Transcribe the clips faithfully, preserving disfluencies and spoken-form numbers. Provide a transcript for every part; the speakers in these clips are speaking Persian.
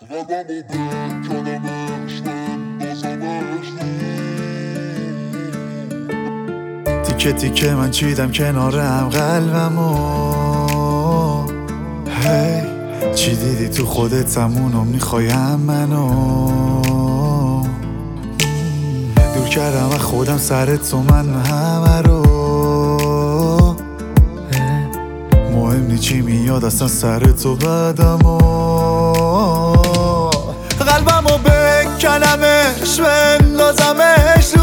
قلبمو بکنمش بندازمش تیکه تیکه من چیدم کنارم قلبمو. هی چی دیدی تو خودت همونو میخوایم منو دور کردم و خودم سر تو من همه رو. مهم نی چی میاد اصلا سر تو بدمو. قلبمو بکنمش بندازمش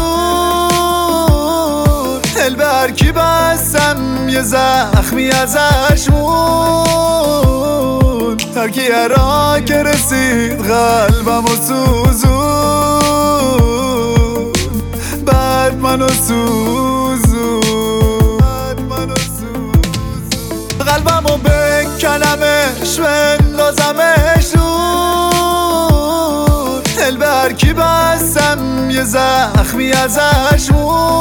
دور دل به هر کی بستم یه زخمی ازش موند. ترکی هرا که رسید قلبمو سوزون بعد منو سوزون قلبمو بکنمش بندازمش دور دل به هر کی بستم یه زخمی ازش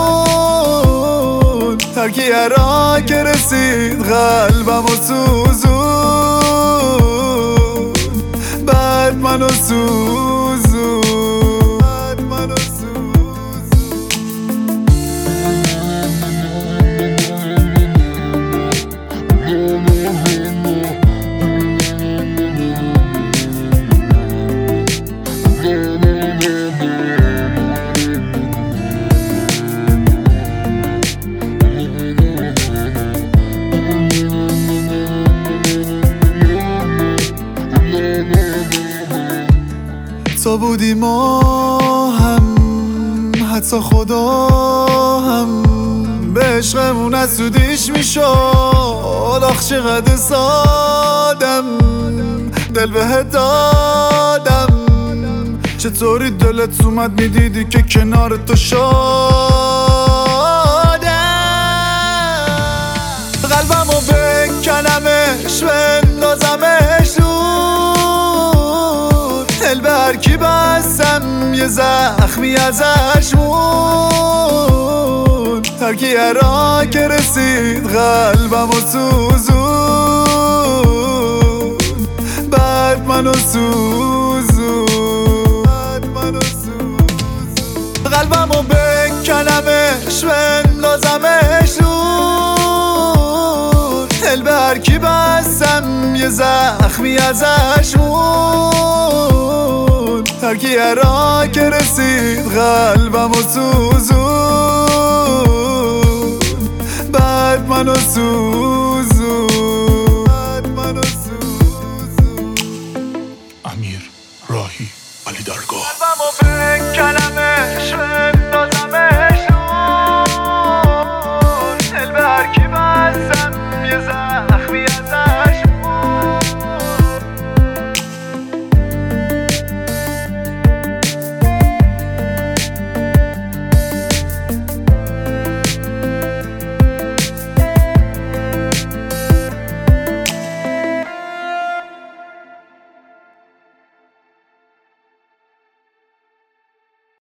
موند. ترکی هرا که رسید قلبمو سوزون بعد منو سوزون بعد منو تو بودی ما هم حتی خدا هم به عشقمون اسودیش میشد. آخ چقدر سادم دل بهت دادم. چطوری دلت اومد میدیدی که کنار تو شادم. قلبمو بکنمش بندازمش دور دل به هر کی بستم یه زخمی ازش موند. ترکی هرا که رسید قلبمو سوزون بعد منو سوزون قلبمو بکنمش بندازمش دور دل به هر کی بستم یه زخمی ازش موند. ترکی هرا که رسید قلبمو سوزون بعد منو سوزون امیر راهی علی درگاه. قلبمو بکنم